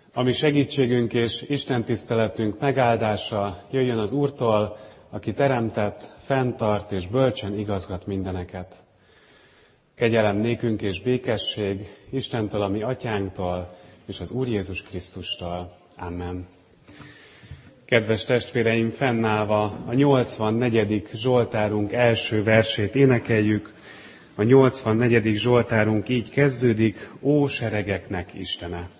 Ami segítségünk és Isten tiszteletünk megáldása jöjjön az Úrtól, aki teremtett, fenntart és bölcsen igazgat mindeneket. Kegyelem nékünk és békesség Istentől, a mi atyánktól és az Úr Jézus Krisztustól. Amen. Kedves testvéreim, fennállva a 84. Zsoltárunk első versét énekeljük. A 84. Zsoltárunk így kezdődik: Ó seregeknek Istene!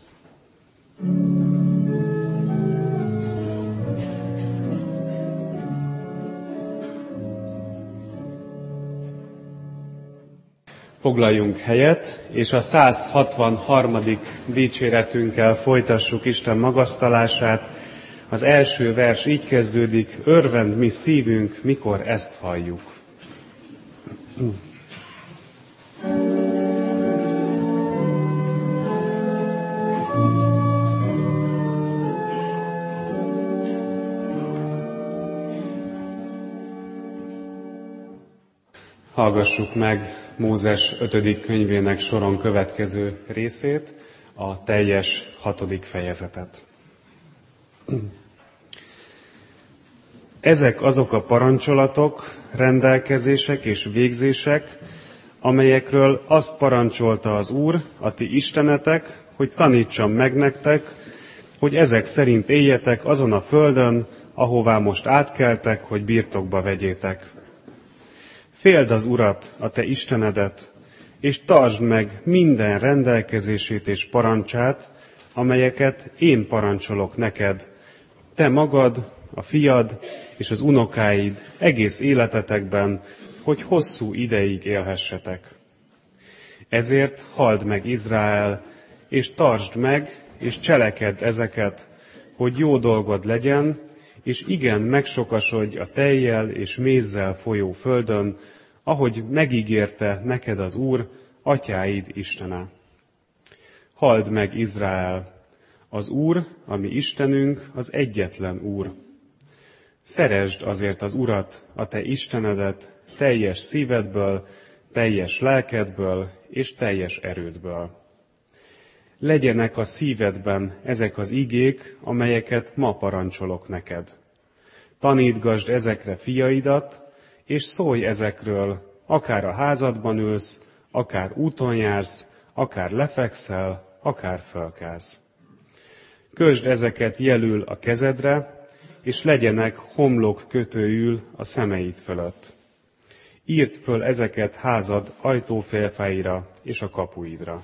Foglaljunk helyet, és a 163. dicséretünkkel folytassuk Isten magasztalását. Az első vers így kezdődik: Örvend mi szívünk, mikor ezt halljuk. Hallgassuk meg Mózes 5. könyvének soron következő részét, a teljes 6. fejezetet. Ezek azok a parancsolatok, rendelkezések és végzések, amelyekről azt parancsolta az Úr, a ti istenetek, hogy tanítsam meg nektek, hogy ezek szerint éljetek azon a földön, ahová most átkeltek, hogy birtokba vegyétek. Féld az Urat, a te Istenedet, és tartsd meg minden rendelkezését és parancsát, amelyeket én parancsolok neked, te magad, a fiad és az unokáid egész életetekben, hogy hosszú ideig élhessetek. Ezért halld meg Izrael, és tartsd meg, és cselekedd ezeket, hogy jó dolgod legyen, és igen megsokasodj a tejjel és mézzel folyó földön, ahogy megígérte neked az Úr, atyáid Istene. Halld meg Izrael! Az Úr, a mi Istenünk, az egyetlen Úr. Szeresd azért az Urat, a te Istenedet, teljes szívedből, teljes lelkedből és teljes erődből. Legyenek a szívedben ezek az igék, amelyeket ma parancsolok neked. Tanítgasd ezekre fiaidat, és szólj ezekről, akár a házadban ülsz, akár úton jársz, akár lefekszel, akár fölkelsz. Kösd ezeket jelül a kezedre, és legyenek homlok kötőjül a szemeid fölött. Írd föl ezeket házad ajtófélfáira és a kapuidra.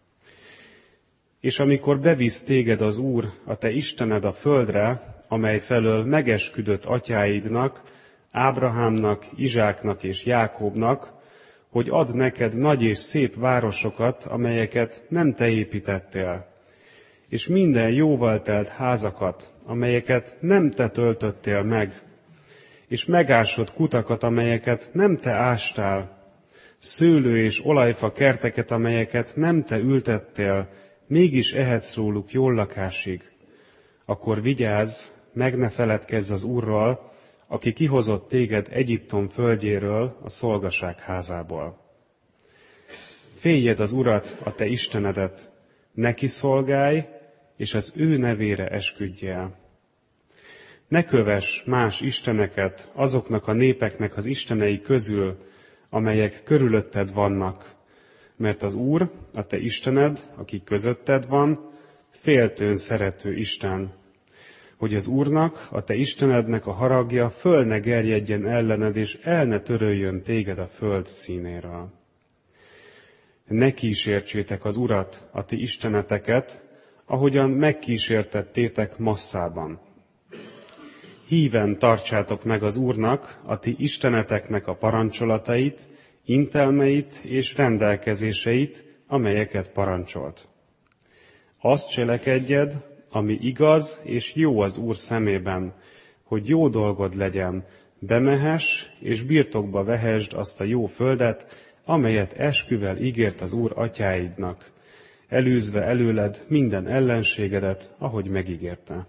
És amikor bevisz téged az Úr, a te Istened a földre, amely felől megesküdött atyáidnak, Ábrahámnak, Izsáknak és Jákóbnak, hogy ad neked nagy és szép városokat, amelyeket nem te építettél, és minden jóval telt házakat, amelyeket nem te töltöttél meg, és megásott kutakat, amelyeket nem te ástál, szőlő és olajfa kerteket, amelyeket nem te ültettél, mégis ehetsz róluk jól lakásig, akkor vigyázz, meg ne feledkezz az Úrral, aki kihozott téged Egyiptom földjéről, a szolgaság házából. Féljed az Urat, a te Istenedet, neki szolgálj, és az ő nevére esküdj el. Ne kövess más isteneket azoknak a népeknek az istenei közül, amelyek körülötted vannak, mert az Úr, a te Istened, aki közötted van, féltőn szerető Isten, hogy az Úrnak, a te Istenednek a haragja föl ne gerjedjen ellened, és el ne töröljön téged a föld színéről. Ne kísértsétek az Urat, a ti isteneteket, ahogyan megkísértettétek Masszában. Híven tartsátok meg az Úrnak, a ti isteneteknek a parancsolatait, intelmeit és rendelkezéseit, amelyeket parancsolt. Azt cselekedjed, ami igaz és jó az Úr szemében, hogy jó dolgod legyen, bemehess és birtokba vehesd azt a jó földet, amelyet esküvel ígért az Úr atyáidnak, elűzve előled minden ellenségedet, ahogy megígérte.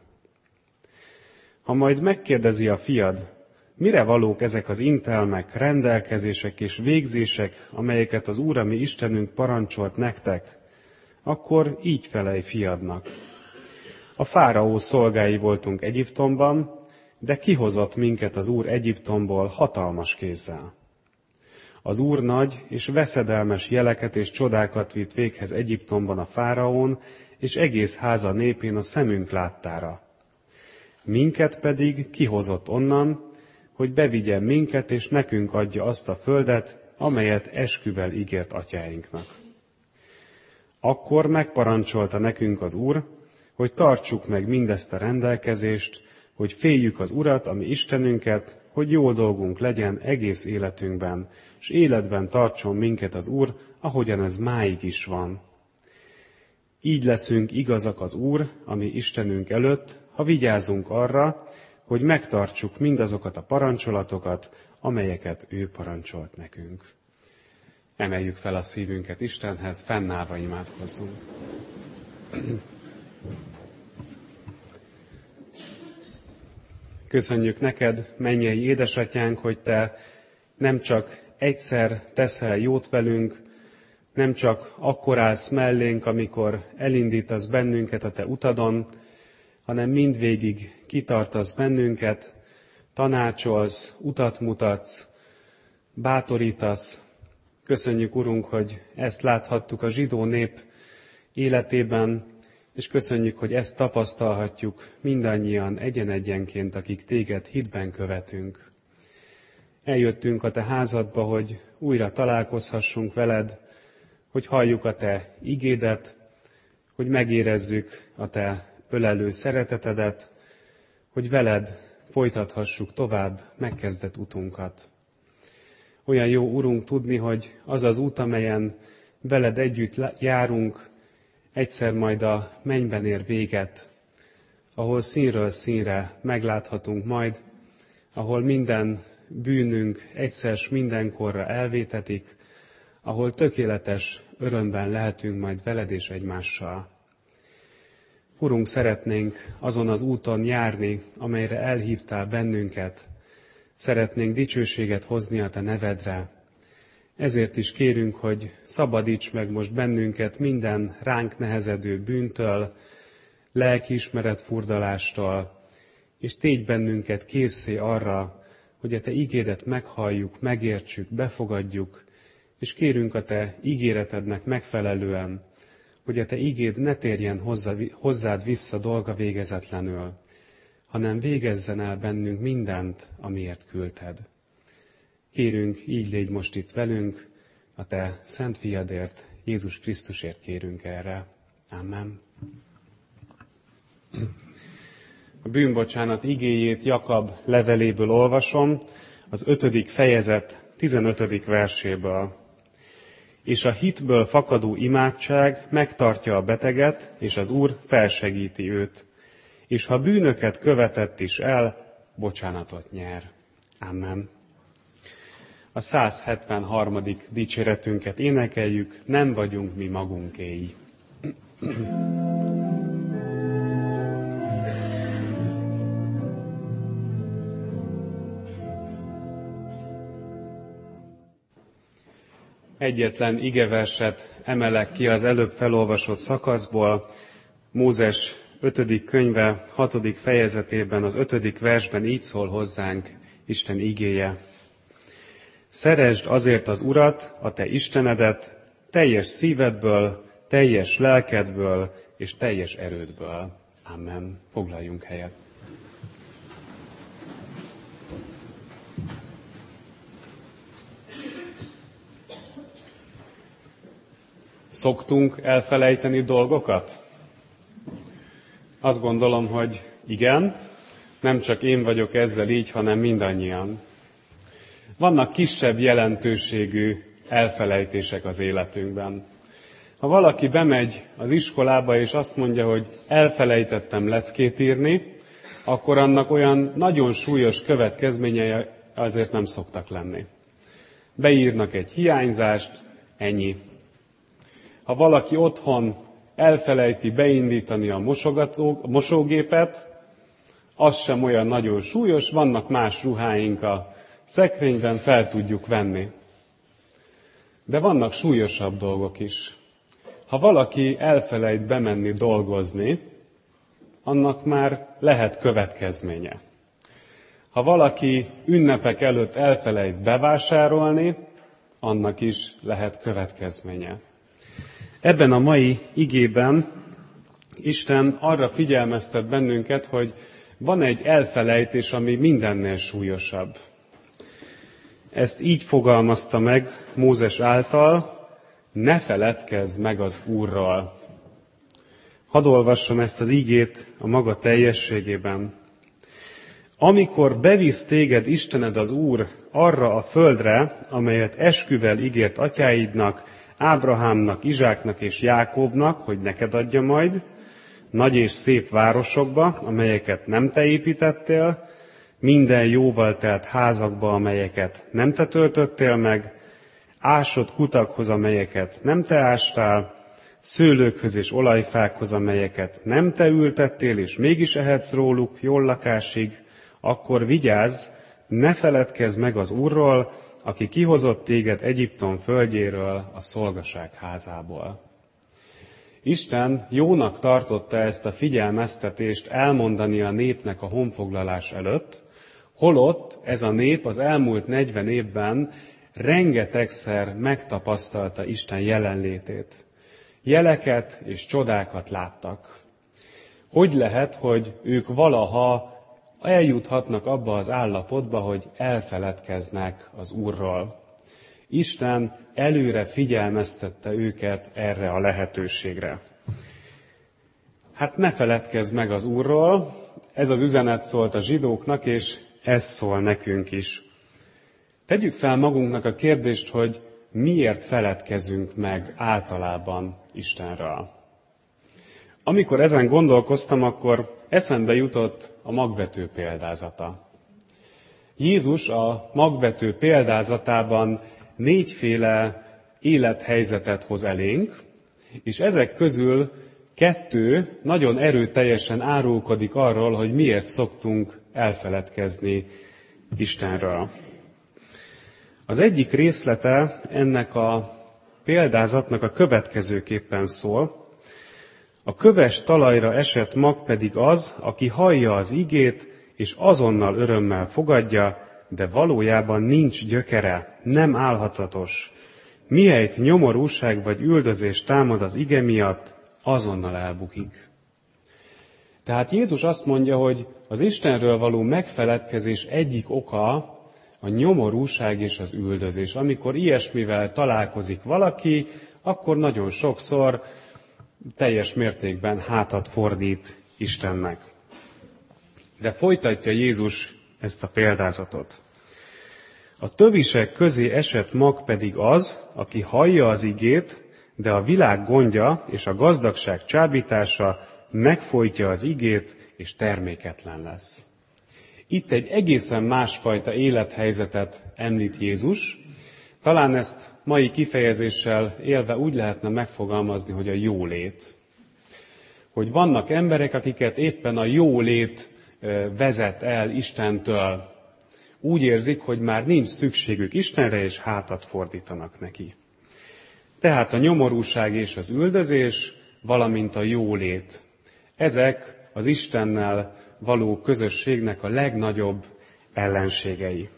Ha majd megkérdezi a fiad, mire valók ezek az intelmek, rendelkezések és végzések, amelyeket az Úr, a mi Istenünk parancsolt nektek, akkor így felej fiadnak. A fáraó szolgái voltunk Egyiptomban, de kihozott minket az Úr Egyiptomból hatalmas kézzel. Az Úr nagy és veszedelmes jeleket és csodákat vitt véghez Egyiptomban a fáraón, és egész háza népén a szemünk láttára. Minket pedig kihozott onnan, hogy bevigyen minket, és nekünk adja azt a földet, amelyet esküvel ígért atyáinknak. Akkor megparancsolta nekünk az Úr, hogy tartsuk meg mindezt a rendelkezést, hogy féljük az Urat, a mi Istenünket, hogy jó dolgunk legyen egész életünkben, és életben tartson minket az Úr, ahogyan ez máig is van. Így leszünk igazak az Úr, a mi Istenünk előtt, ha vigyázunk arra, hogy megtartsuk mindazokat a parancsolatokat, amelyeket ő parancsolt nekünk. Emeljük fel a szívünket Istenhez, fennállva imádkozzunk. Köszönjük neked, mennyei édesatyánk, hogy te nem csak egyszer teszel jót velünk, nem csak akkor állsz mellénk, amikor elindítasz bennünket a te utadon, hanem mindvégig kitartasz bennünket, tanácsolsz, utat mutatsz, bátorítasz. Köszönjük, Urunk, hogy ezt láthattuk a zsidó nép életében, és köszönjük, hogy ezt tapasztalhatjuk mindannyian egyen-egyenként, akik téged hitben követünk. Eljöttünk a te házadba, hogy újra találkozhassunk veled, hogy halljuk a te igédet, hogy megérezzük a te ölelő szeretetedet, hogy veled folytathassuk tovább megkezdett utunkat. Olyan jó, Urunk, tudni, hogy az az út, amelyen veled együtt járunk, egyszer majd a mennyben ér véget, ahol színről színre megláthatunk majd, ahol minden bűnünk egyszer s mindenkorra elvétetik, ahol tökéletes örömben lehetünk majd veled és egymással. Urunk, szeretnénk azon az úton járni, amelyre elhívtál bennünket. Szeretnénk dicsőséget hozni a te nevedre. Ezért is kérünk, hogy szabadíts meg most bennünket minden ránk nehezedő bűntől, lelkiismeret furdalástól, és tégy bennünket készé arra, hogy a te ígédet meghalljuk, megértsük, befogadjuk, és kérünk a te ígéretednek megfelelően, hogy a te ígéd ne térjen hozzád vissza dolga végezetlenül, hanem végezzen el bennünk mindent, amiért küldted. Kérünk, így légy most itt velünk, a te szent fiadért, Jézus Krisztusért kérünk erre. Amen. A bűnbocsánat igéjét Jakab leveléből olvasom, az 5. fejezet 15. verséből. És a hitből fakadó imádság megtartja a beteget, és az Úr felsegíti őt. És ha bűnöket követett is el, bocsánatot nyer. Amen. A 173. dicséretünket énekeljük, nem vagyunk mi magunkéi. Egyetlen igeverset emelek ki az előbb felolvasott szakaszból, Mózes 5. könyve 6. fejezetében, az 5. versben így szól hozzánk Isten igéje. Szeresd azért az Urat, a te Istenedet, teljes szívedből, teljes lelkedből és teljes erődből. Amen. Foglaljunk helyet. Szoktunk elfelejteni dolgokat? Azt gondolom, hogy igen, nem csak én vagyok ezzel így, hanem mindannyian. Vannak kisebb jelentőségű elfelejtések az életünkben. Ha valaki bemegy az iskolába, és azt mondja, hogy elfelejtettem leckét írni, akkor annak olyan nagyon súlyos következményei azért nem szoktak lenni. Beírnak egy hiányzást, ennyi. Ha valaki otthon elfelejti beindítani a mosógépet, az sem olyan nagyon súlyos, vannak más ruháink a szekrényben, fel tudjuk venni. De vannak súlyosabb dolgok is. Ha valaki elfelejt bemenni dolgozni, annak már lehet következménye. Ha valaki ünnepek előtt elfelejt bevásárolni, annak is lehet következménye. Ebben a mai igében Isten arra figyelmeztet bennünket, hogy van egy elfelejtés, ami mindennél súlyosabb. Ezt így fogalmazta meg Mózes által: ne feledkezz meg az Úrról. Hadd olvassam ezt az igét a maga teljességében. Amikor bevisz téged Istened az Úr arra a földre, amelyet esküvel ígért atyáidnak, Ábrahámnak, Izsáknak és Jákóbnak, hogy neked adja majd, nagy és szép városokba, amelyeket nem te építettél, minden jóval telt házakba, amelyeket nem te töltöttél meg, ásott kutakhoz, amelyeket nem te ástál, szőlőkhöz és olajfákhoz, amelyeket nem te ültettél, és mégis ehetsz róluk jól lakásig, akkor vigyázz, ne feledkezz meg az Úrról, aki kihozott téged Egyiptom földjéről, a szolgaság házából. Isten jónak tartotta ezt a figyelmeztetést elmondani a népnek a honfoglalás előtt, holott ez a nép az elmúlt 40 évben rengetegszer megtapasztalta Isten jelenlétét. Jeleket és csodákat láttak. Hogy lehet, hogy ők valaha eljuthatnak abba az állapotba, hogy elfeledkeznek az Úrról? Isten előre figyelmeztette őket erre a lehetőségre. Hát ne feledkezz meg az Úrról, ez az üzenet szólt a zsidóknak, és ez szól nekünk is. Tegyük fel magunknak a kérdést, hogy miért feledkezünk meg általában Istenről. Amikor ezen gondolkoztam, akkor eszembe jutott a magvető példázata. Jézus a magvető példázatában 4 élethelyzetet hoz elénk, és ezek közül 2 nagyon erőteljesen árulkodik arról, hogy miért szoktunk elfeledkezni Istenről. Az egyik részlete ennek a példázatnak a következőképpen szól: a köves talajra esett mag pedig az, aki hallja az igét, és azonnal örömmel fogadja, de valójában nincs gyökere, nem állhatatos. Mihelyt nyomorúság vagy üldözés támad az ige miatt, azonnal elbukik. Tehát Jézus azt mondja, hogy az Istenről való megfeledkezés egyik oka a nyomorúság és az üldözés. Amikor ilyesmivel találkozik valaki, akkor nagyon sokszor teljes mértékben hátat fordít Istennek. De folytatja Jézus ezt a példázatot. A tövisek közé esett mag pedig az, aki hallja az igét, de a világ gondja és a gazdagság csábítása megfojtja az igét, és terméketlen lesz. Itt egy egészen másfajta élethelyzetet említ Jézus. Talán ezt mai kifejezéssel élve úgy lehetne megfogalmazni, hogy a jólét. Hogy vannak emberek, akiket éppen a jólét vezet el Istentől. Úgy érzik, hogy már nincs szükségük Istenre, és hátat fordítanak neki. Tehát a nyomorúság és az üldözés, valamint a jólét. Ezek az Istennel való közösségnek a legnagyobb ellenségei.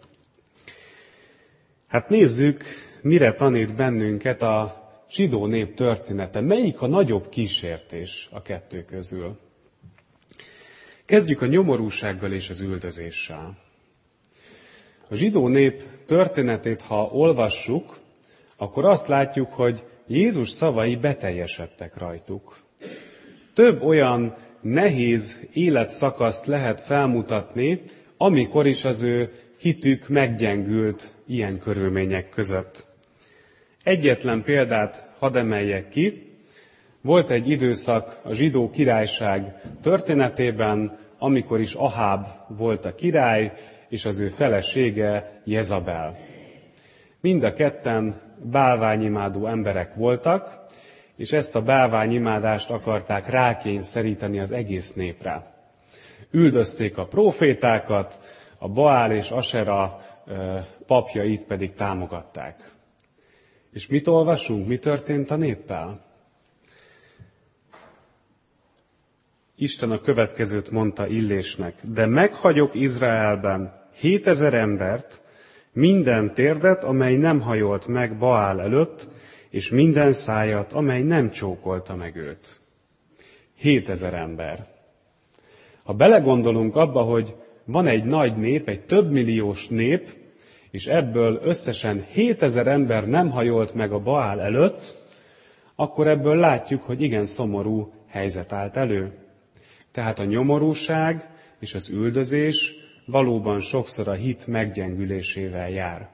Hát nézzük, mire tanít bennünket a zsidó nép története. Melyik a nagyobb kísértés a 2 közül? Kezdjük a nyomorúsággal és az üldözéssel. A zsidó nép történetét, ha olvassuk, akkor azt látjuk, hogy Jézus szavai beteljesedtek rajtuk. Több olyan nehéz életszakaszt lehet felmutatni, amikor is az ő hitük meggyengült ilyen körülmények között. Egyetlen példát hadd emeljek ki. Volt egy időszak a zsidó királyság történetében, amikor is Aháb volt a király, és az ő felesége Jezabel. Mind a ketten bálványimádó emberek voltak, és ezt a bálványimádást akarták rákényszeríteni az egész népre. Üldözték a prófétákat, a Baál és Asera papjait pedig támogatták. És mit olvasunk? Mi történt a néppel? Isten a következőt mondta Illésnek: de meghagyok Izraelben 7000 embert, minden térdet, amely nem hajolt meg Baál előtt, és minden szájat, amely nem csókolta meg őt. 7000 ember. Ha belegondolunk abba, hogy van egy nagy nép, egy több milliós nép, és ebből összesen 7000 ember nem hajolt meg a Baál előtt, akkor ebből látjuk, hogy igen szomorú helyzet állt elő. Tehát a nyomorúság és az üldözés valóban sokszor a hit meggyengülésével jár.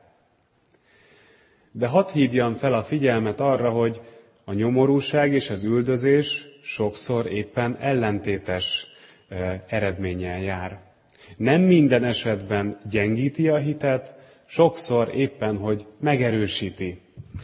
De hadd hívjam fel a figyelmet arra, hogy a nyomorúság és az üldözés sokszor éppen ellentétes eredménnyel jár. Nem minden esetben gyengíti a hitet, sokszor éppen, hogy megerősíti.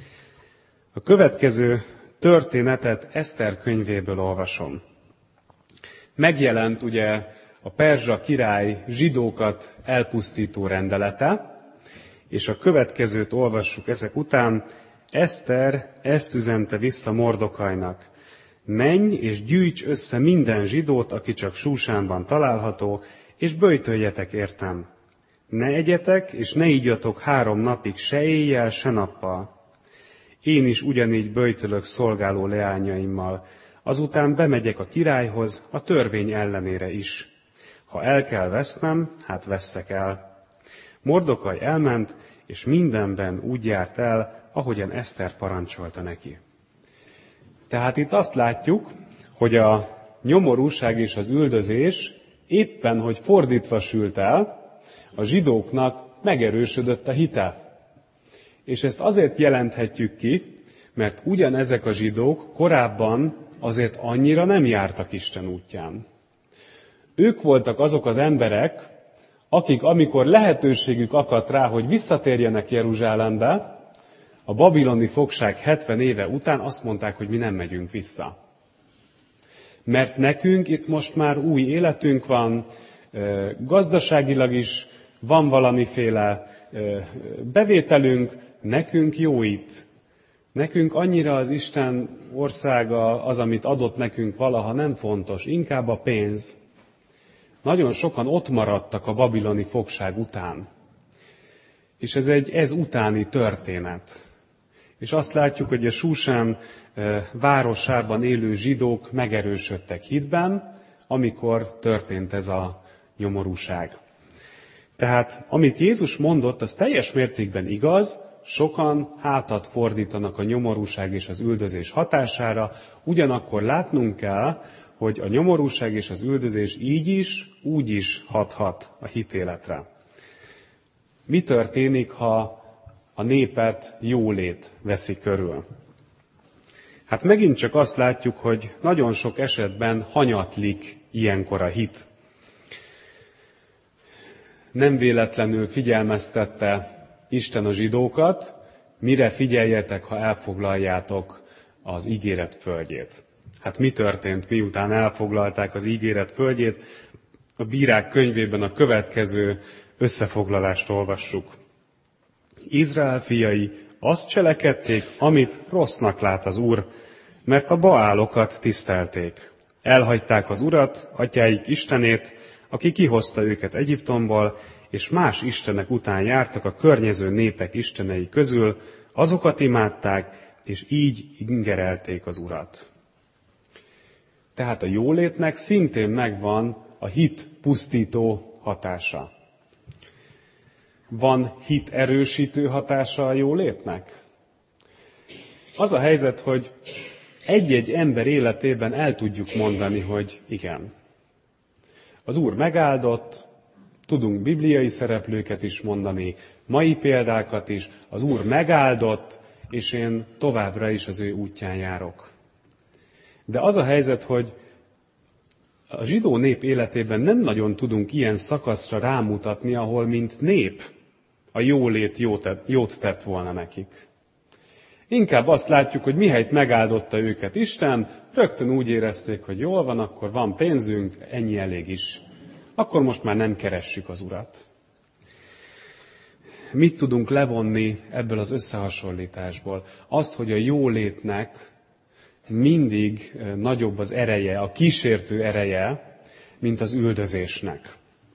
A következő történetet Eszter könyvéből olvasom. Megjelent ugye a perzsa király zsidókat elpusztító rendelete, és a következőt olvassuk ezek után. Eszter ezt üzente vissza Mordokajnak: menj és gyűjts össze minden zsidót, aki csak Súsánban található, és böjtöljetek értem. Ne egyetek, és ne igyatok 3 napig, se éjjel, se nappal. Én is ugyanígy böjtölök szolgáló leányaimmal, azután bemegyek a királyhoz, a törvény ellenére is. Ha el kell vesznem, hát vesszek el. Mordokaj elment, és mindenben úgy járt el, ahogyan Eszter parancsolta neki. Tehát itt azt látjuk, hogy a nyomorúság és az üldözés éppen, hogy fordítva sült el, a zsidóknak megerősödött a hite. És ezt azért jelenthetjük ki, mert ugyanezek a zsidók korábban azért annyira nem jártak Isten útján. Ők voltak azok az emberek, akik, amikor lehetőségük akadt rá, hogy visszatérjenek Jeruzsálembe, a babiloni fogság 70 éve után azt mondták, hogy mi nem megyünk vissza. Mert nekünk itt most már új életünk van, gazdaságilag is van valamiféle bevételünk, nekünk jó itt. Nekünk annyira az Isten országa, az, amit adott nekünk valaha, nem fontos, inkább a pénz. Nagyon sokan ott maradtak a babiloni fogság után. És ez egy ez utáni történet. És azt látjuk, hogy a Súsán városában élő zsidók megerősödtek hitben, amikor történt ez a nyomorúság. Tehát amit Jézus mondott, az teljes mértékben igaz, sokan hátat fordítanak a nyomorúság és az üldözés hatására, ugyanakkor látnunk kell, hogy a nyomorúság és az üldözés így is, úgy is hathat a hitéletre. Mi történik, ha a népet jólét veszi körül? Hát megint csak azt látjuk, hogy nagyon sok esetben hanyatlik ilyenkor a hit. Nem véletlenül figyelmeztette Isten a zsidókat, mire figyeljetek, ha elfoglaljátok az ígéret földjét. Hát mi történt, miután elfoglalták az ígéret földjét? A Bírák könyvében a következő összefoglalást olvassuk. Izrael fiai azt cselekedték, amit rossznak lát az Úr, mert a baálokat tisztelték. Elhagyták az Urat, atyáik Istenét, aki kihozta őket Egyiptomból, és más istenek után jártak a környező népek istenei közül, azokat imádták, és így ingerelték az Urat. Tehát a jólétnek szintén megvan a hit pusztító hatása. Van hit erősítő hatása a jólétnek? Az a helyzet, hogy egy-egy ember életében el tudjuk mondani, hogy igen. Az Úr megáldott, tudunk bibliai szereplőket is mondani, mai példákat is, az Úr megáldott, és én továbbra is az ő útján járok. De az a helyzet, hogy a zsidó nép életében nem nagyon tudunk ilyen szakaszra rámutatni, ahol mint nép a jólét jót tett volna nekik. Inkább azt látjuk, hogy mihelyt megáldotta őket Isten, rögtön úgy érezték, hogy jól van, akkor van pénzünk, ennyi elég is. Akkor most már nem keressük az Urat. Mit tudunk levonni ebből az összehasonlításból? Azt, hogy a jólétnek mindig nagyobb az ereje, a kísértő ereje, mint az üldözésnek.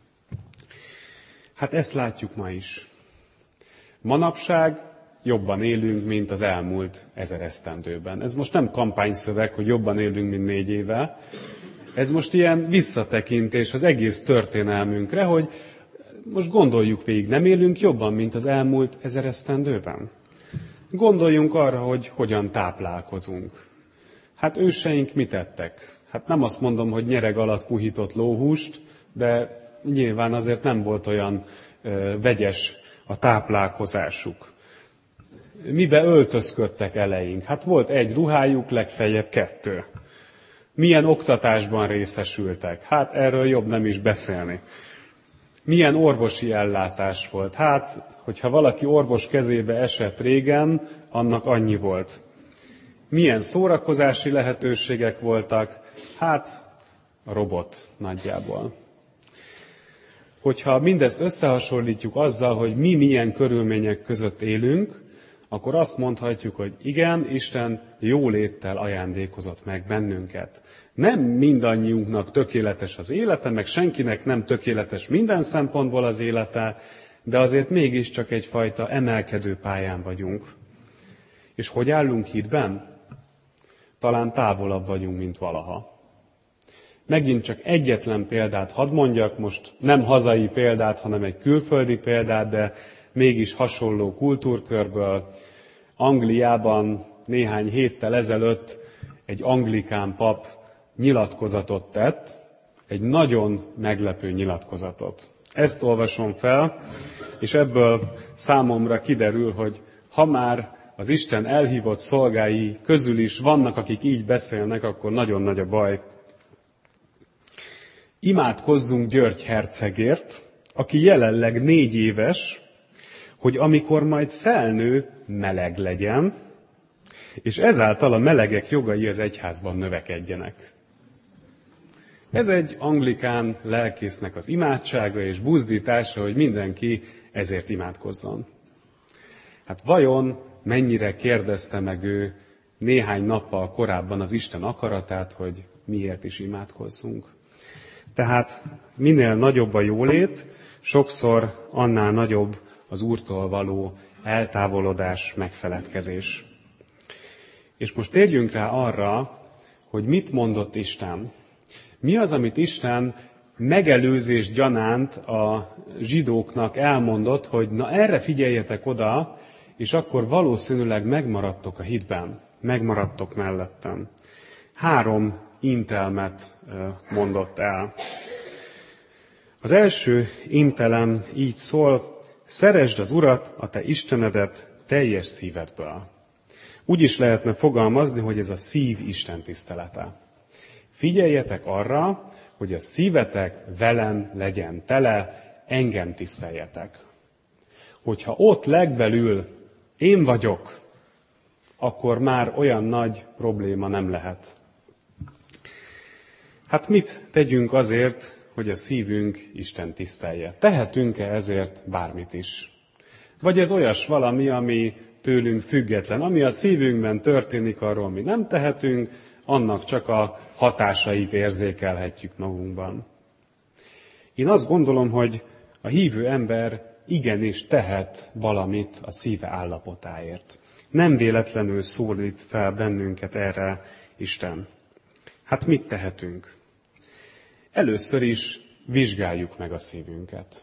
Hát ezt látjuk ma is. Manapság jobban élünk, mint az elmúlt 1000 esztendőben. Ez most nem kampányszöveg, hogy jobban élünk, mint 4 éve. Ez most ilyen visszatekintés az egész történelmünkre, hogy most gondoljuk végig, nem élünk jobban, mint az elmúlt 1000 esztendőben? Gondoljunk arra, hogy hogyan táplálkozunk. Hát őseink mit ettek? Hát nem azt mondom, hogy nyereg alatt puhított lóhúst, de nyilván azért nem volt olyan vegyes a táplálkozásuk. Mibe öltözködtek eleink? Hát volt 1 ruhájuk, legfeljebb 2. Milyen oktatásban részesültek? Hát erről jobb nem is beszélni. Milyen orvosi ellátás volt? Hát, hogyha valaki orvos kezébe esett régen, annak annyi volt. Milyen szórakozási lehetőségek voltak? Hát, a robot nagyjából. Hogyha mindezt összehasonlítjuk azzal, hogy mi milyen körülmények között élünk, akkor azt mondhatjuk, hogy igen, Isten jóléttel ajándékozott meg bennünket. Nem mindannyiunknak tökéletes az élete, meg senkinek nem tökéletes minden szempontból az élete, de azért mégiscsak egyfajta emelkedő pályán vagyunk. És hogy állunk hitben? Talán távolabb vagyunk, mint valaha. Megint csak egyetlen példát hadd mondjak, most nem hazai példát, hanem egy külföldi példát, de mégis hasonló kultúrkörből. Angliában néhány héttel ezelőtt egy anglikán pap nyilatkozatot tett, egy nagyon meglepő nyilatkozatot. Ezt olvasom fel, és ebből számomra kiderül, hogy ha már az Isten elhívott szolgái közül is vannak, akik így beszélnek, akkor nagyon nagy a baj. Imádkozzunk György hercegért, aki jelenleg 4 éves, hogy amikor majd felnő, meleg legyen, és ezáltal a melegek jogai az egyházban növekedjenek. Ez egy anglikán lelkésznek az imádsága és buzdítása, hogy mindenki ezért imádkozzon. Hát vajon mennyire kérdezte meg ő néhány nappal korábban az Isten akaratát, hogy miért is imádkozzunk? Tehát minél nagyobb a jólét, sokszor annál nagyobb az Úrtól való eltávolodás, megfeledkezés. És most térjünk rá arra, hogy mit mondott Isten. Mi az, amit Isten megelőzés gyanánt a zsidóknak elmondott, hogy na erre figyeljetek oda, és akkor valószínűleg megmaradtok a hitben, megmaradtok mellettem. 3 intelmet mondott el. Az első intelem így szól: szeresd az Urat, a te Istenedet teljes szívedből. Úgy is lehetne fogalmazni, hogy ez a szív Isten tisztelete. Figyeljetek arra, hogy a szívetek velem legyen tele, engem tiszteljetek. Hogyha ott legbelül én vagyok, akkor már olyan nagy probléma nem lehet. Hát mit tegyünk azért, hogy a szívünk Isten tisztelje? Tehetünk-e ezért bármit is? Vagy ez olyas valami, ami tőlünk független, ami a szívünkben történik, arról mi nem tehetünk, annak csak a hatásait érzékelhetjük magunkban. Én azt gondolom, hogy a hívő ember igenis tehet valamit a szíve állapotáért. Nem véletlenül szólít fel bennünket erre Isten. Hát mit tehetünk? Először is vizsgáljuk meg a szívünket.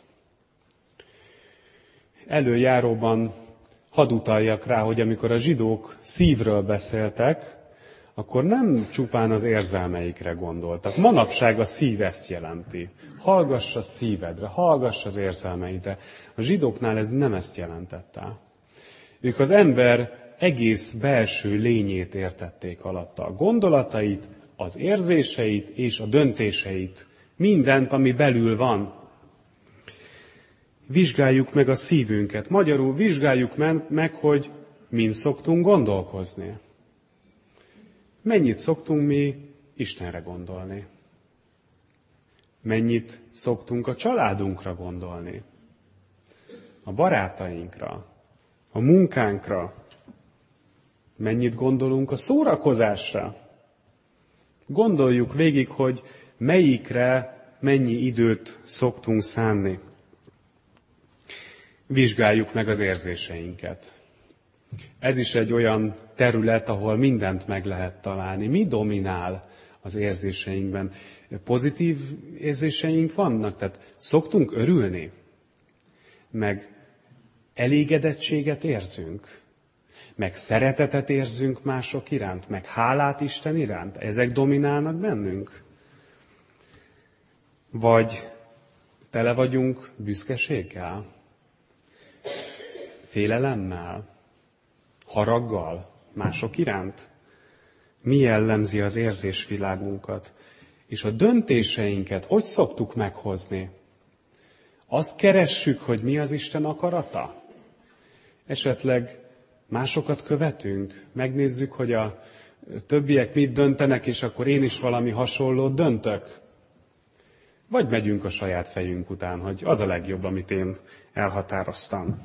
Előjáróban hadd utaljak rá, hogy amikor a zsidók szívről beszéltek, akkor nem csupán az érzelmeikre gondoltak. Manapság a szív ezt jelenti. Hallgass a szívedre, hallgass az érzelmeidre. A zsidóknál ez nem ezt jelentette. Ők az ember egész belső lényét értették alatta. A gondolatait, az érzéseit és a döntéseit. Mindent, ami belül van. Vizsgáljuk meg a szívünket. Magyarul vizsgáljuk meg, hogy min szoktunk gondolkozni. Mennyit szoktunk mi Istenre gondolni? Mennyit szoktunk a családunkra gondolni? A barátainkra? A munkánkra? Mennyit gondolunk a szórakozásra? Gondoljuk végig, hogy melyikre mennyi időt szoktunk szánni. Vizsgáljuk meg az érzéseinket. Ez is egy olyan terület, ahol mindent meg lehet találni. Mi dominál az érzéseinkben? Pozitív érzéseink vannak? Tehát szoktunk örülni? Meg elégedettséget érzünk? Meg szeretetet érzünk mások iránt? Meg hálát Isten iránt? Ezek dominálnak bennünk? Vagy tele vagyunk büszkeséggel? Félelemmel? Haraggal mások iránt? Mi jellemzi az érzésvilágunkat? És a döntéseinket hogy szoktuk meghozni? Azt keressük, hogy mi az Isten akarata? Esetleg másokat követünk? Megnézzük, hogy a többiek mit döntenek, és akkor én is valami hasonlót döntök? Vagy megyünk a saját fejünk után, hogy az a legjobb, amit én elhatároztam?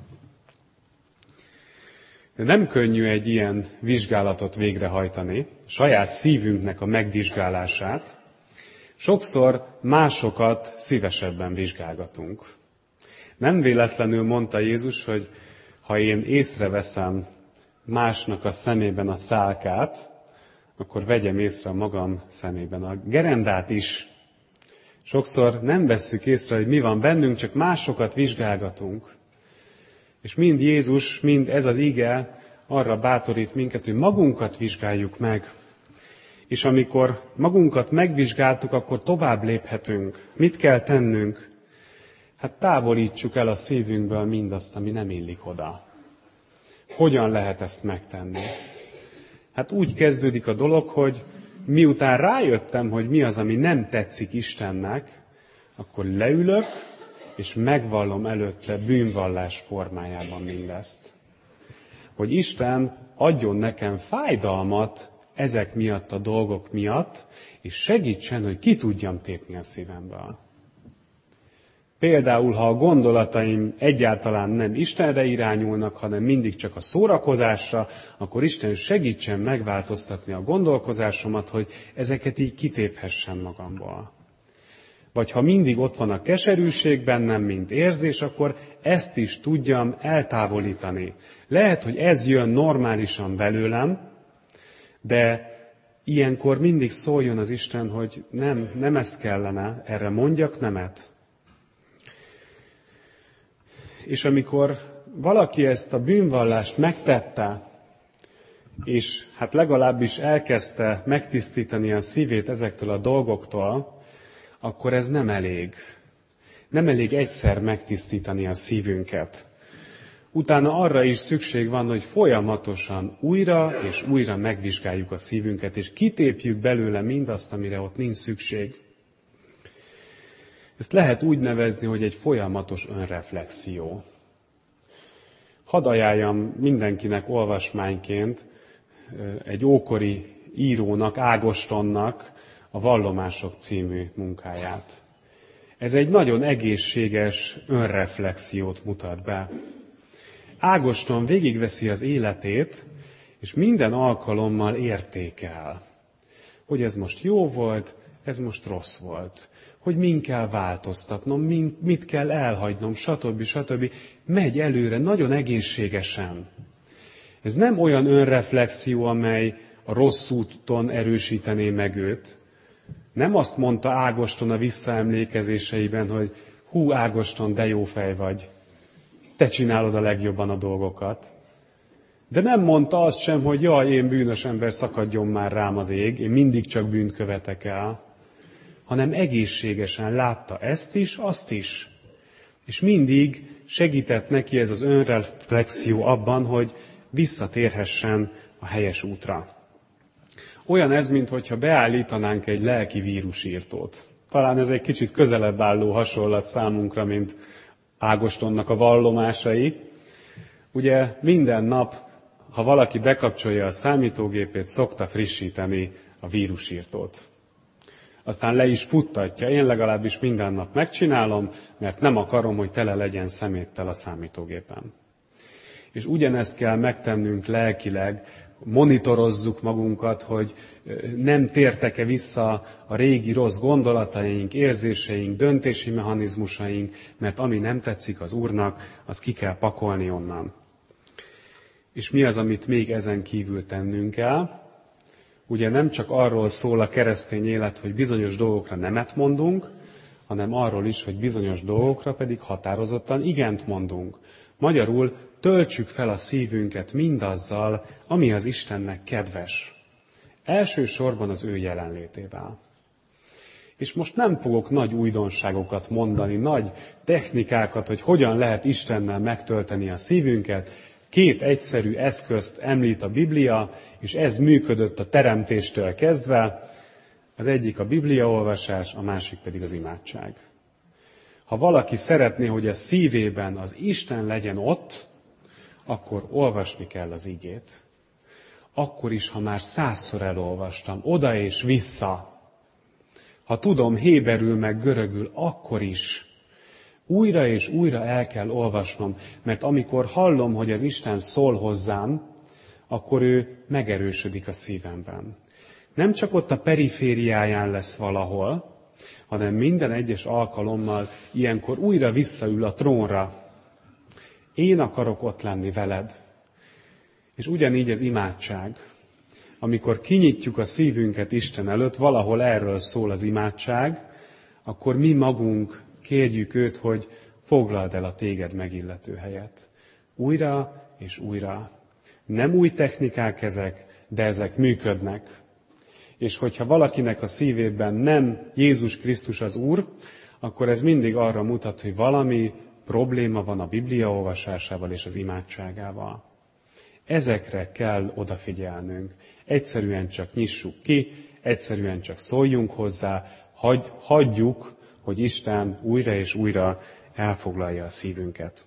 Nem könnyű egy ilyen vizsgálatot végrehajtani, saját szívünknek a megvizsgálását. Sokszor másokat szívesebben vizsgálgatunk. Nem véletlenül mondta Jézus, hogy ha én észreveszem másnak a szemében a szálkát, akkor vegyem észre a magam szemében a gerendát is. Sokszor nem vesszük észre, hogy mi van bennünk, csak másokat vizsgálgatunk. És mind Jézus, mind ez az ige arra bátorít minket, hogy magunkat vizsgáljuk meg. És amikor magunkat megvizsgáltuk, akkor tovább léphetünk. Mit kell tennünk? Hát távolítsuk el a szívünkből mindazt, ami nem illik oda. Hogyan lehet ezt megtenni? Hát úgy kezdődik a dolog, hogy miután rájöttem, hogy mi az, ami nem tetszik Istennek, akkor leülök, és megvallom előtte bűnvallás formájában mindezt. Hogy Isten adjon nekem fájdalmat ezek miatt a dolgok miatt, és segítsen, hogy ki tudjam tépni a szívemből. Például, ha a gondolataim egyáltalán nem Istenre irányulnak, hanem mindig csak a szórakozásra, akkor Isten segítsen megváltoztatni a gondolkozásomat, hogy ezeket így kitéphessem magamból. Vagy ha mindig ott van a keserűség bennem, mint érzés, akkor ezt is tudjam eltávolítani. Lehet, hogy ez jön normálisan belőlem, de ilyenkor mindig szóljon az Isten, hogy nem ezt kellene, erre mondjak nemet. És amikor valaki ezt a bűnvallást megtette, és hát legalábbis elkezdte megtisztítani a szívét ezektől a dolgoktól, akkor ez nem elég. Nem elég egyszer megtisztítani a szívünket. Utána arra is szükség van, hogy folyamatosan újra és újra megvizsgáljuk a szívünket, és kitépjük belőle mindazt, amire ott nincs szükség. Ezt lehet úgy nevezni, hogy egy folyamatos önreflexió. Hadd ajánljam mindenkinek olvasmányként egy ókori írónak, Ágostonnak a Vallomások című munkáját. Ez egy nagyon egészséges önreflexiót mutat be. Ágoston végigveszi az életét, és minden alkalommal értékel, hogy ez most jó volt, ez most rossz volt, hogy min kell változtatnom, mit kell elhagynom, stb. Megy előre nagyon egészségesen. Ez nem olyan önreflexió, amely a rossz úton erősítené meg őt. Nem azt mondta Ágoston a visszaemlékezéseiben, hogy hú, Ágoston, de jó fej vagy. Te csinálod a legjobban a dolgokat. De nem mondta azt sem, hogy jaj, én bűnös ember, szakadjon már rám az ég, én mindig csak bűnt követek el. Hanem egészségesen látta ezt is, azt is. És mindig segített neki ez az önreflexió abban, hogy visszatérhessen a helyes útra. Olyan ez, mintha beállítanánk egy lelki vírusírtót. Talán ez egy kicsit közelebb álló hasonlat számunkra, mint Ágostonnak a vallomásai. Ugye minden nap, ha valaki bekapcsolja a számítógépét, szokta frissíteni a vírusírtót. Aztán le is futtatja, én legalábbis minden nap megcsinálom, mert nem akarom, hogy tele legyen szeméttel a számítógépem. És ugyanezt kell megtennünk lelkileg, monitorozzuk magunkat, hogy nem tértek-e vissza a régi rossz gondolataink, érzéseink, döntési mechanizmusaink, mert ami nem tetszik az Úrnak, az ki kell pakolni onnan. És mi az, amit még ezen kívül tennünk kell? Ugye nem csak arról szól a keresztény élet, hogy bizonyos dolgokra nemet mondunk, hanem arról is, hogy bizonyos dolgokra pedig határozottan igent mondunk. Magyarul töltsük fel a szívünket mindazzal, ami az Istennek kedves. Elsősorban az ő jelenlétével. És most nem fogok nagy újdonságokat mondani, nagy technikákat, hogy hogyan lehet Istennel megtölteni a szívünket. 2 egyszerű eszközt említ a Biblia, és ez működött a teremtéstől kezdve. Az egyik a bibliaolvasás, a másik pedig az imádság. Ha valaki szeretné, hogy a szívében az Isten legyen ott, akkor olvasni kell az igét. Akkor is, ha már 100-szor elolvastam, oda és vissza. Ha tudom héberül meg görögül, akkor is. Újra és újra el kell olvasnom, mert amikor hallom, hogy az Isten szól hozzám, akkor ő megerősödik a szívemben. Nem csak ott a perifériáján lesz valahol, hanem minden egyes alkalommal ilyenkor újra visszaül a trónra. Én akarok ott lenni veled. És ugyanígy az imádság. Amikor kinyitjuk a szívünket Isten előtt, valahol erről szól az imádság, akkor mi magunk kérjük őt, hogy foglald el a téged megillető helyet. Újra és újra. Nem új technikák ezek, de ezek működnek. És hogyha valakinek a szívében nem Jézus Krisztus az Úr, akkor ez mindig arra mutat, hogy valami probléma van a Biblia olvasásával és az imádságával. Ezekre kell odafigyelnünk. Egyszerűen csak nyissuk ki, egyszerűen csak szóljunk hozzá, hagyjuk, hogy Isten újra és újra elfoglalja a szívünket.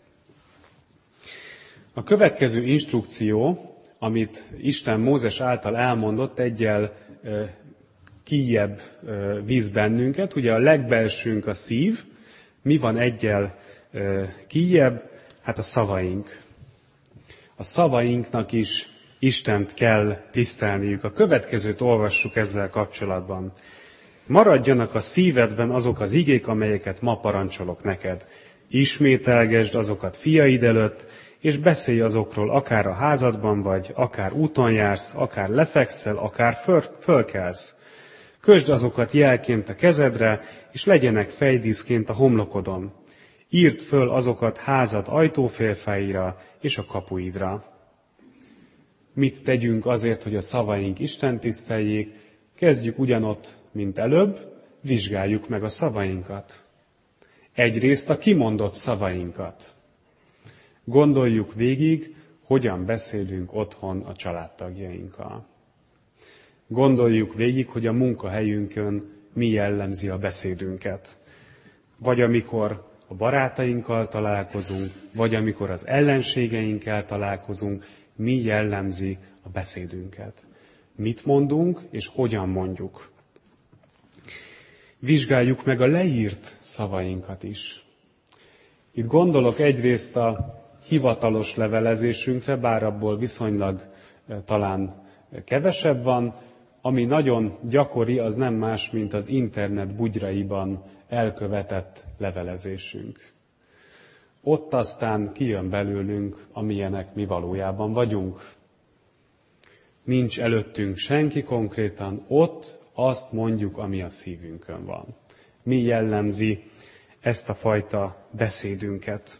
A következő instrukció, amit Isten Mózes által elmondott, egyel kijjebb víz bennünket. Ugye a legbelsőnk a szív, mi van egyel kijjebb? Hát a szavaink. A szavainknak is Istent kell tisztelniük. A következőt olvassuk ezzel kapcsolatban. Maradjanak a szívedben azok az igék, amelyeket ma parancsolok neked. Ismételgesd azokat fiaid előtt, és beszélj azokról, akár a házadban vagy, akár úton jársz, akár lefekszel, akár fölkelsz. Kösd azokat jelként a kezedre, és legyenek fejdíszként a homlokodon. Írd föl azokat házad ajtófélfáira és a kapuidra. Mit tegyünk azért, hogy a szavaink Isten tiszteljék? Kezdjük ugyanott, mint előbb, vizsgáljuk meg a szavainkat. Egyrészt a kimondott szavainkat. Gondoljuk végig, hogyan beszélünk otthon a családtagjainkkal. Gondoljuk végig, hogy a munkahelyünkön mi jellemzi a beszédünket. Vagy amikor a barátainkkal találkozunk, vagy amikor az ellenségeinkkel találkozunk, mi jellemzi a beszédünket. Mit mondunk, és hogyan mondjuk. Vizsgáljuk meg a leírt szavainkat is. Itt gondolok egyrészt a hivatalos levelezésünkre, bár abból viszonylag talán kevesebb van, ami nagyon gyakori, az nem más, mint az internet bugyraiban elkövetett levelezésünk. Ott aztán kijön belőlünk, amilyenek mi valójában vagyunk. Nincs előttünk senki konkrétan, ott azt mondjuk, ami a szívünkön van. Mi jellemzi ezt a fajta beszédünket?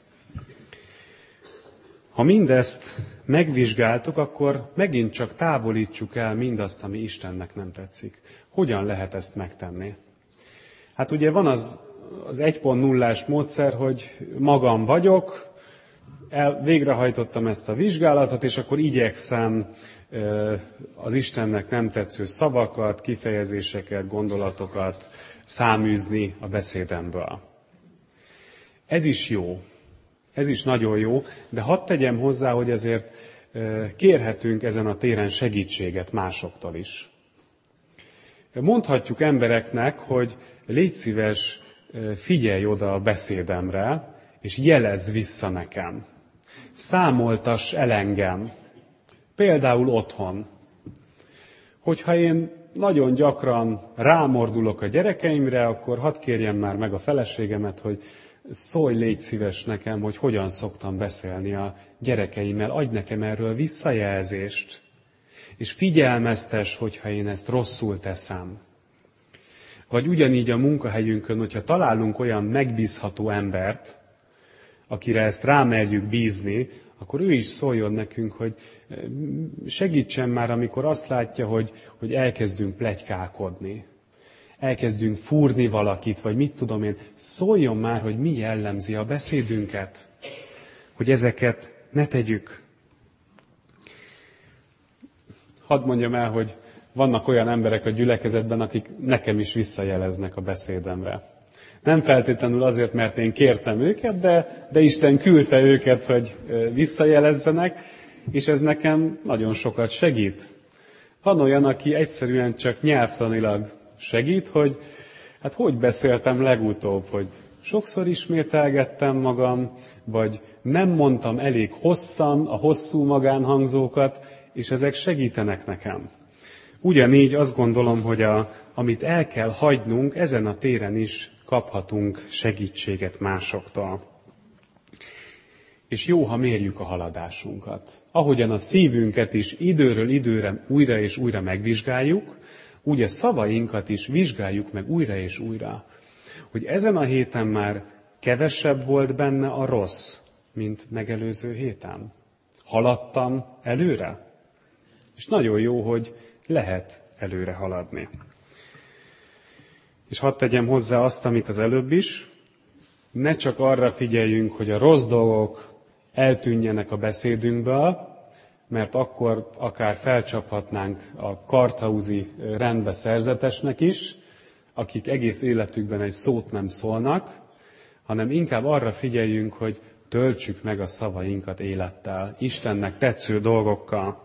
Ha mindezt megvizsgáltuk, akkor megint csak távolítsuk el mindazt, ami Istennek nem tetszik. Hogyan lehet ezt megtenni? Hát ugye van az 1.0-ás módszer, hogy magam vagyok, végrehajtottam ezt a vizsgálatot, és akkor igyekszem az Istennek nem tetsző szavakat, kifejezéseket, gondolatokat száműzni a beszédemből. Ez is jó. Ez is nagyon jó, de hadd tegyem hozzá, hogy ezért kérhetünk ezen a téren segítséget másoktól is. Mondhatjuk embereknek, hogy légy szíves, figyelj oda a beszédemre, és jelezz vissza nekem. Számoltass el engem. Például otthon. Hogyha én nagyon gyakran rámordulok a gyerekeimre, akkor hadd kérjem már meg a feleségemet, hogy szólj, légy szíves nekem, hogy hogyan szoktam beszélni a gyerekeimmel, adj nekem erről visszajelzést, és figyelmeztes, hogyha én ezt rosszul teszem. Vagy ugyanígy a munkahelyünkön, hogyha találunk olyan megbízható embert, akire ezt rámerjük bízni, akkor ő is szóljon nekünk, hogy segítsen már, amikor azt látja, hogy elkezdünk pletykálkodni. Elkezdünk fúrni valakit, vagy mit tudom én. Szóljon már, hogy mi jellemzi a beszédünket, hogy ezeket ne tegyük. Hadd mondjam el, hogy vannak olyan emberek a gyülekezetben, akik nekem is visszajeleznek a beszédemre. Nem feltétlenül azért, mert én kértem őket, de Isten küldte őket, hogy visszajelezzenek, és ez nekem nagyon sokat segít. Van olyan, aki egyszerűen csak nyelvtanilag segít, hogy beszéltem legutóbb, hogy sokszor ismételgettem magam, vagy nem mondtam elég hosszan a hosszú magánhangzókat, és ezek segítenek nekem. Ugyanígy azt gondolom, hogy amit el kell hagynunk, ezen a téren is kaphatunk segítséget másoktól. És jó, ha mérjük a haladásunkat. Ahogyan a szívünket is időről időre újra és újra megvizsgáljuk, úgy a szavainkat is vizsgáljuk meg újra és újra. Hogy ezen a héten már kevesebb volt benne a rossz, mint megelőző héten. Haladtam előre? És nagyon jó, hogy lehet előre haladni. És hadd tegyem hozzá azt, amit az előbb is, ne csak arra figyeljünk, hogy a rossz dolgok eltűnjenek a beszédünkből, mert akkor akár felcsaphatnánk a karthauzi rendbe szerzetesnek is, akik egész életükben egy szót nem szólnak, hanem inkább arra figyeljünk, hogy töltsük meg a szavainkat élettel, Istennek tetsző dolgokkal.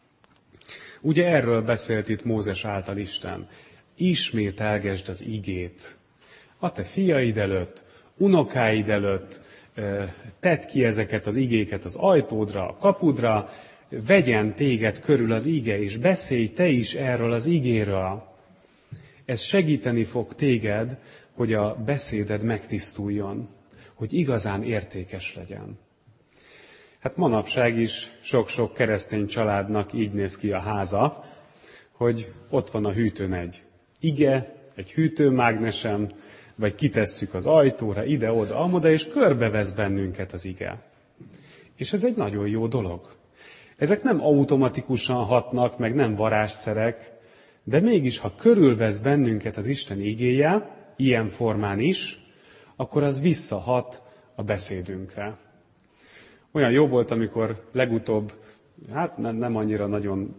Ugye erről beszélt itt Mózes által Isten. Ismételgesd az igét. A te fiaid előtt, unokáid előtt, tedd ki ezeket az igéket az ajtódra, a kapudra, vegyen téged körül az ige, és beszélj te is erről az igéről. Ez segíteni fog téged, hogy a beszéded megtisztuljon, hogy igazán értékes legyen. Hát manapság is sok-sok keresztény családnak így néz ki a háza, hogy ott van a hűtőn egy ige, egy hűtőmágnesen, vagy kitesszük az ajtóra, ide-oda, amoda, és körbevesz bennünket az ige. És ez egy nagyon jó dolog. Ezek nem automatikusan hatnak, meg nem varázsszerek, de mégis, ha körülvesz bennünket az Isten igéje, ilyen formán is, akkor az visszahat a beszédünkre. Olyan jó volt, amikor legutóbb, nem annyira nagyon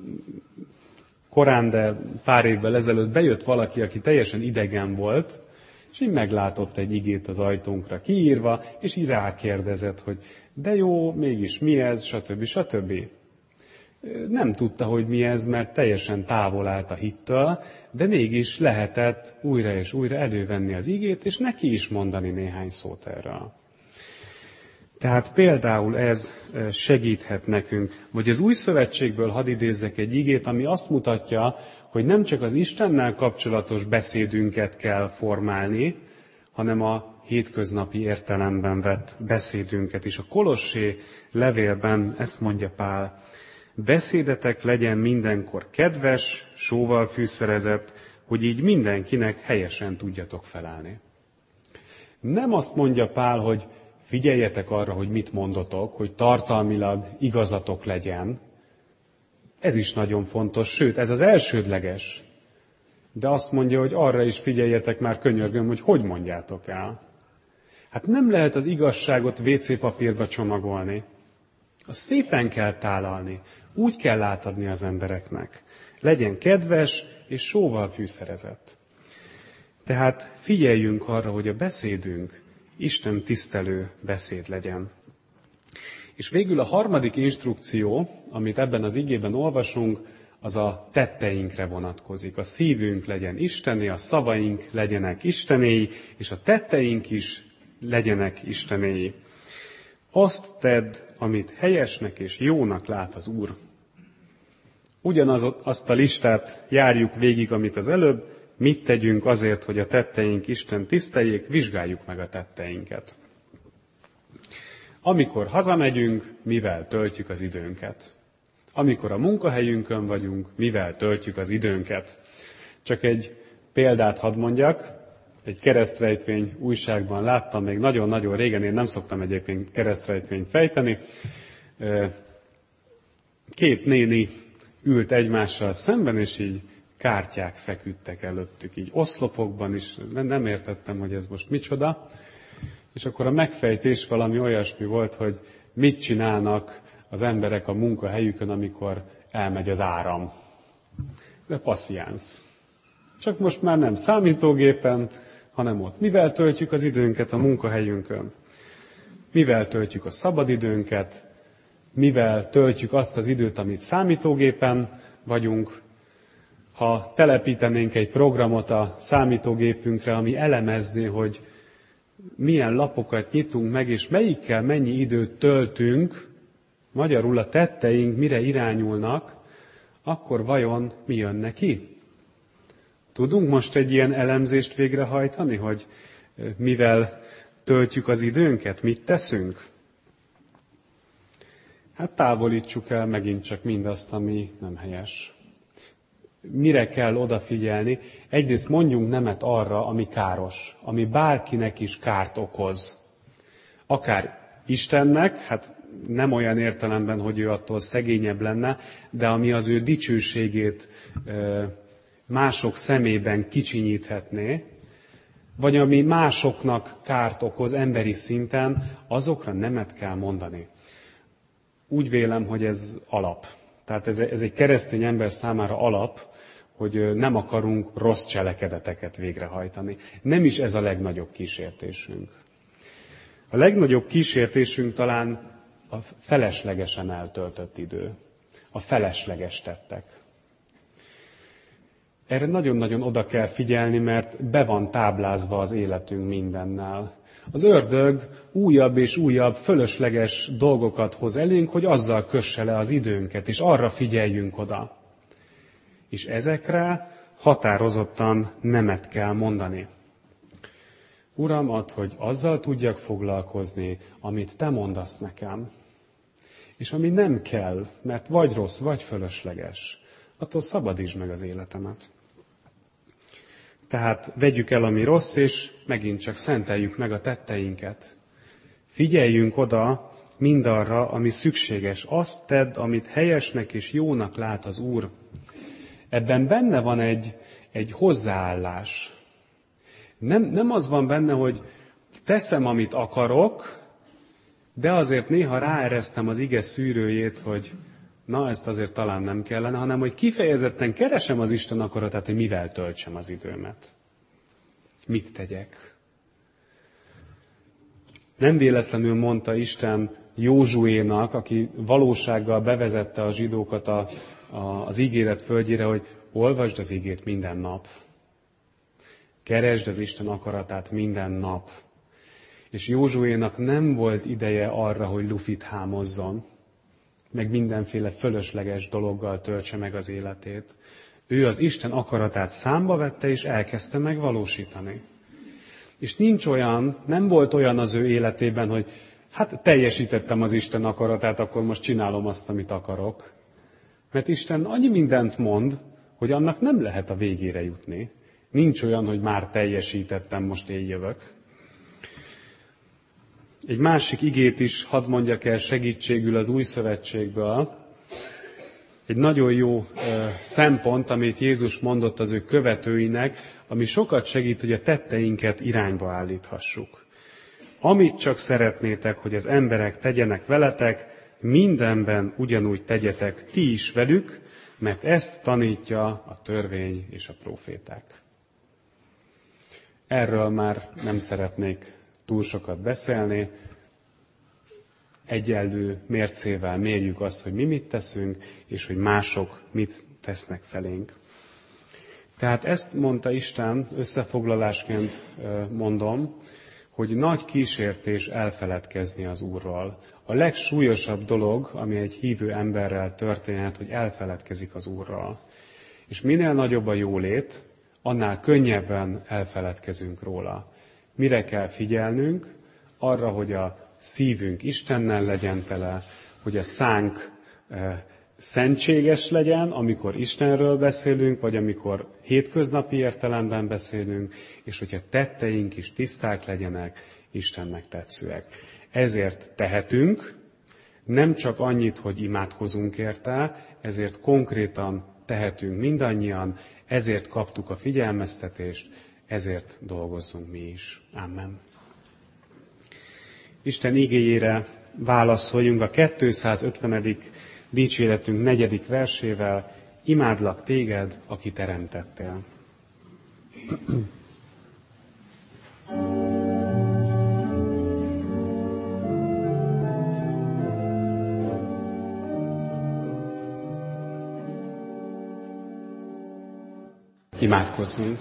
korán, de pár évvel ezelőtt bejött valaki, aki teljesen idegen volt, és így meglátott egy igét az ajtónkra kiírva, és így rákérdezett, hogy de jó, mégis mi ez, stb. Nem tudta, hogy mi ez, mert teljesen távol állt a hittől, de mégis lehetett újra és újra elővenni az igét, és neki is mondani néhány szót erről. Tehát például ez segíthet nekünk. Vagy az Új Szövetségből hadd idézzek egy igét, ami azt mutatja, hogy nem csak az Istennel kapcsolatos beszédünket kell formálni, hanem a hétköznapi értelemben vett beszédünket is. A Kolossé levélben ezt mondja Pál: beszédetek legyen mindenkor kedves, sóval fűszerezett, hogy így mindenkinek helyesen tudjatok felelni. Nem azt mondja Pál, hogy figyeljetek arra, hogy mit mondotok, hogy tartalmilag igazatok legyen. Ez is nagyon fontos, sőt, ez az elsődleges. De azt mondja, hogy arra is figyeljetek már, könyörgöm, hogy mondjátok el. Hát nem lehet az igazságot WC papírba csomagolni. Azt szépen kell tálalni, úgy kell átadni az embereknek. Legyen kedves és sóval fűszerezett. Tehát figyeljünk arra, hogy a beszédünk Isten tisztelő beszéd legyen. És végül a harmadik instrukció, amit ebben az igében olvasunk, az a tetteinkre vonatkozik. A szívünk legyen Istené, a szavaink legyenek Istenéi, és a tetteink is legyenek Istenéi. Azt tedd, amit helyesnek és jónak lát az Úr. Ugyanazt a listát járjuk végig, amit az előbb, mit tegyünk azért, hogy a tetteink Isten tiszteljék, vizsgáljuk meg a tetteinket. Amikor hazamegyünk, mivel töltjük az időnket? Amikor a munkahelyünkön vagyunk, mivel töltjük az időnket? Csak egy példát hadd mondjak. Egy keresztrejtvény újságban láttam, még nagyon-nagyon régen, én nem szoktam egyébként keresztrejtvényt fejteni. Két néni ült egymással szemben, és így kártyák feküdtek előttük, így oszlopokban is, nem értettem, hogy ez most micsoda. És akkor a megfejtés valami olyasmi volt, hogy mit csinálnak az emberek a munkahelyükön, amikor elmegy az áram. De passziánsz. Csak most már nem számítógépen, hanem ott. Mivel töltjük az időnket a munkahelyünkön? Mivel töltjük a szabadidőnket? Mivel töltjük azt az időt, amit számítógépen vagyunk? Ha telepítenénk egy programot a számítógépünkre, ami elemezné, hogy milyen lapokat nyitunk meg, és melyikkel mennyi időt töltünk, magyarul a tetteink mire irányulnak, akkor vajon mi jön neki? Tudunk most egy ilyen elemzést végrehajtani, hogy mivel töltjük az időnket, mit teszünk? Hát távolítsuk el megint csak mindazt, ami nem helyes. Mire kell odafigyelni? Egyrészt mondjunk nemet arra, ami káros, ami bárkinek is kárt okoz. Akár Istennek, hát nem olyan értelemben, hogy ő attól szegényebb lenne, de ami az ő dicsőségét mások szemében kicsinyíthetné, vagy ami másoknak kárt okoz emberi szinten, azokra nemet kell mondani. Úgy vélem, hogy ez alap. Tehát ez egy keresztény ember számára alap, hogy nem akarunk rossz cselekedeteket végrehajtani. Nem is ez a legnagyobb kísértésünk. A legnagyobb kísértésünk talán a feleslegesen eltöltött idő. A felesleges tettek. Erre nagyon-nagyon oda kell figyelni, mert be van táblázva az életünk mindennel. Az ördög újabb és újabb fölösleges dolgokat hoz elénk, hogy azzal kösse le az időnket, és arra figyeljünk oda. És ezekre határozottan nemet kell mondani. Uram, add, hogy azzal tudjak foglalkozni, amit te mondasz nekem. És ami nem kell, mert vagy rossz, vagy fölösleges, attól szabadítsd meg az életemet. Tehát vegyük el, ami rossz, és megint csak szenteljük meg a tetteinket. Figyeljünk oda mindarra, ami szükséges. Azt tedd, amit helyesnek és jónak lát az Úr. Ebben benne van egy hozzáállás. Nem az van benne, hogy teszem, amit akarok, de azért néha ráeresztem az ige szűrőjét, hogy na, ezt azért talán nem kellene, hanem hogy kifejezetten keresem az Isten akaratát, hogy mivel töltsem az időmet. Mit tegyek? Nem véletlenül mondta Isten Józsuénak, aki valósággal bevezette a zsidókat az ígéret földjére, hogy olvasd az igét minden nap. Keresd az Isten akaratát minden nap. És Józsuénak nem volt ideje arra, hogy lufit hámozzon, meg mindenféle fölösleges dologgal töltse meg az életét. Ő az Isten akaratát számba vette, és elkezdte megvalósítani. És nem volt olyan az ő életében, hogy hát teljesítettem az Isten akaratát, akkor most csinálom azt, amit akarok. Mert Isten annyi mindent mond, hogy annak nem lehet a végére jutni. Nincs olyan, hogy már teljesítettem, most én jövök. Egy másik igét is hadd mondjak el segítségül az Új Szövetségből. Egy nagyon jó szempont, amit Jézus mondott az ő követőinek, ami sokat segít, hogy a tetteinket irányba állíthassuk. Amit csak szeretnétek, hogy az emberek tegyenek veletek, mindenben ugyanúgy tegyetek ti is velük, mert ezt tanítja a törvény és a próféták. Erről már nem szeretnék túl sokat beszélni. Egyenlő mércével mérjük azt, hogy mi mit teszünk, és hogy mások mit tesznek felénk. Tehát ezt mondta Isten, összefoglalásként mondom, hogy nagy kísértés elfeledkezni az Úrról. A legsúlyosabb dolog, ami egy hívő emberrel történhet, hogy elfeledkezik az Úrról. És minél nagyobb a jólét, annál könnyebben elfeledkezünk róla. Mire kell figyelnünk? Arra, hogy a szívünk Istennel legyen tele, hogy a szánk szentséges legyen, amikor Istenről beszélünk, vagy amikor hétköznapi értelemben beszélünk, és hogyha tetteink is tiszták legyenek, Istennek tetszőek. Ezért tehetünk, nem csak annyit, hogy imádkozunk érte, ezért konkrétan tehetünk mindannyian, ezért kaptuk a figyelmeztetést, ezért dolgozzunk mi is. Amen. Isten igéjére válaszoljunk a 250. dicséretünk 4. versével, imádlak téged, aki teremtettél. Imádkozzunk.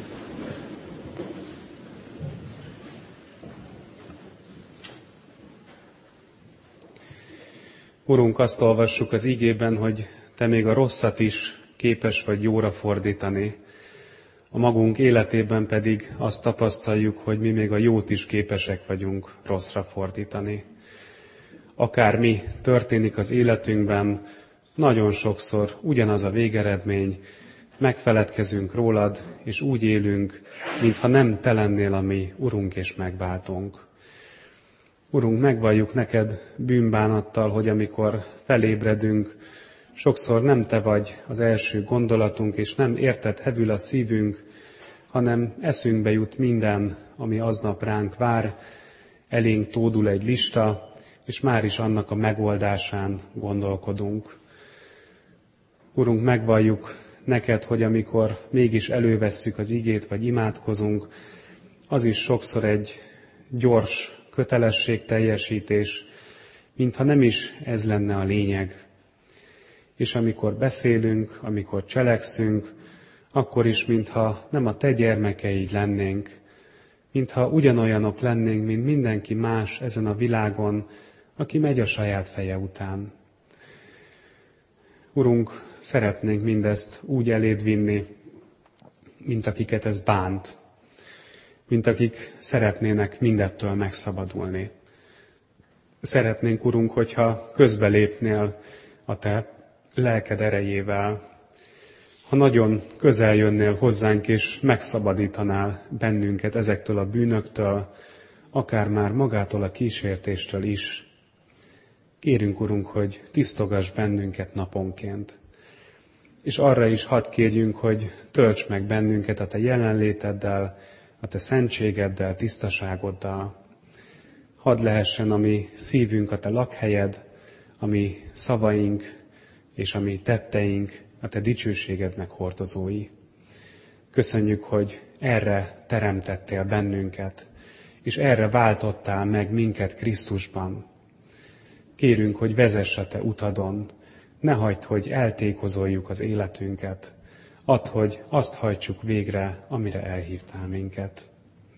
Urunk, azt olvassuk az igében, hogy Te még a rosszat is képes vagy jóra fordítani. A magunk életében pedig azt tapasztaljuk, hogy mi még a jót is képesek vagyunk rosszra fordítani. Akármi történik az életünkben, nagyon sokszor ugyanaz a végeredmény, megfeledkezünk rólad, és úgy élünk, mintha nem te lennél a mi Urunk és megváltónk. Urunk, megvalljuk neked bűnbánattal, hogy amikor felébredünk, sokszor nem te vagy az első gondolatunk, és nem érted hevül a szívünk, hanem eszünkbe jut minden, ami aznap ránk vár, elénk tódul egy lista, és már is annak a megoldásán gondolkodunk. Urunk, megvalljuk neked, hogy amikor mégis elővesszük az igét, vagy imádkozunk, az is sokszor egy gyors kötelességteljesítés, mintha nem is ez lenne a lényeg. És amikor beszélünk, amikor cselekszünk, akkor is, mintha nem a te gyermekeid lennénk, mintha ugyanolyanok lennénk, mint mindenki más ezen a világon, aki megy a saját feje után. Urunk, szeretnénk mindezt úgy eléd vinni, mint akiket ez bánt, mint akik szeretnének mindettől megszabadulni. Szeretnénk, Urunk, hogyha közbelépnél a te lelked erejével, ha nagyon közel jönnél hozzánk és megszabadítanál bennünket ezektől a bűnöktől, akár már magától a kísértéstől is. Kérünk, Urunk, hogy tisztogass bennünket naponként. És arra is hadd kérjünk, hogy tölts meg bennünket a te jelenléteddel, a te szentségeddel, tisztaságoddal. Hadd lehessen a mi szívünk a te lakhelyed, a mi szavaink és a mi tetteink a te dicsőségednek hordozói. Köszönjük, hogy erre teremtettél bennünket, és erre váltottál meg minket Krisztusban. Kérünk, hogy vezess a te utadon, ne hagyd, hogy eltékozoljuk az életünket, add, hogy azt hajtsuk végre, amire elhívtál minket.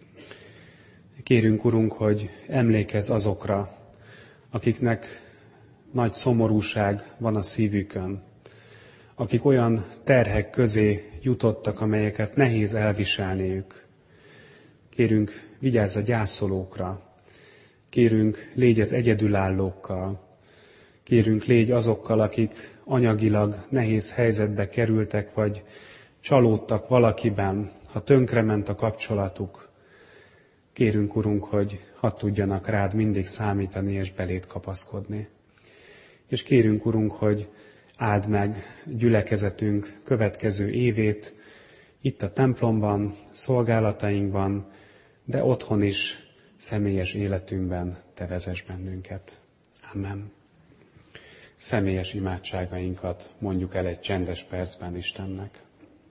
Kérünk, Urunk, hogy emlékezz azokra, akiknek nagy szomorúság van a szívükön, akik olyan terhek közé jutottak, amelyeket nehéz elviselniük. Kérünk, vigyázz a gyászolókra. Kérünk, légy az egyedülállókkal. Kérünk, légy azokkal, akik anyagilag nehéz helyzetbe kerültek, vagy csalódtak valakiben, ha tönkrement a kapcsolatuk. Kérünk, Urunk, hogy hadd tudjanak rád mindig számítani és beléd kapaszkodni. És kérünk, Urunk, hogy áld meg gyülekezetünk következő évét, itt a templomban, szolgálatainkban, de otthon is, személyes életünkben te vezess bennünket. Amen. Személyes imádságainkat mondjuk el egy csendes percben Istennek.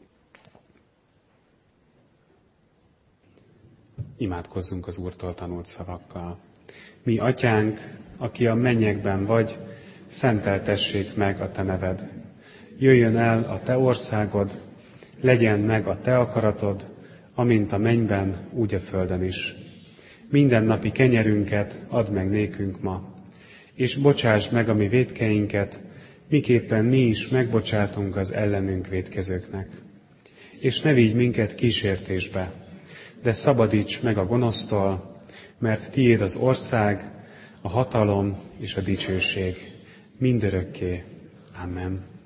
Imádkozzunk az Úrtól tanult szavakkal. Mi, Atyánk, aki a mennyekben vagy, szenteltessék meg a te neved. Jöjjön el a te országod, legyen meg a te akaratod, amint a mennyben, úgy a földön is. Mindennapi kenyerünket add meg nékünk ma, és bocsásd meg a mi vétkeinket, miképpen mi is megbocsátunk az ellenünk vétkezőknek. És ne vigy minket kísértésbe, de szabadíts meg a gonosztól, mert tiéd az ország, a hatalom és a dicsőség mindörökké. Amen.